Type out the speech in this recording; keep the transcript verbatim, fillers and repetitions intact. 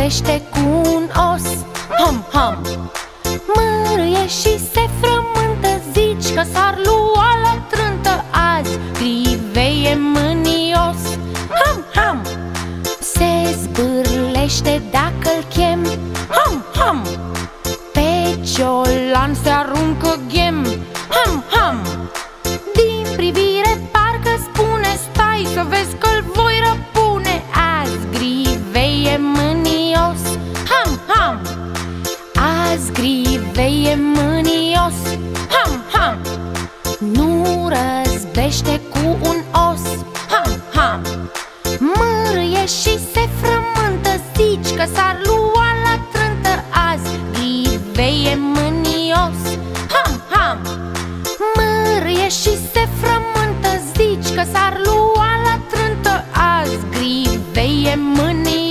răzbește cu un os. Ham, ham! Mârâie și se frământă, zici că s-ar lua la trântă azi. Griveie mânios. Ham, ham! Se zbârlește dacă-l chem. Ham, ham! Pe ciolan se aruncă ghem. Ham, ham! Din privire parcă spune: stai să vezi că-l voi răpune azi. Griveie mânios. Ham, ham! Azi griveie mânios. Ham, ham! Nu răzbește cu un os. Ham, ham! Mârâie și se frământă, zici că s-ar lua la trântă azi. Griveie mânios. Ham, ham! Mârâie și se frământă, zici că s-ar lua la trântă azi. Griveie mânios.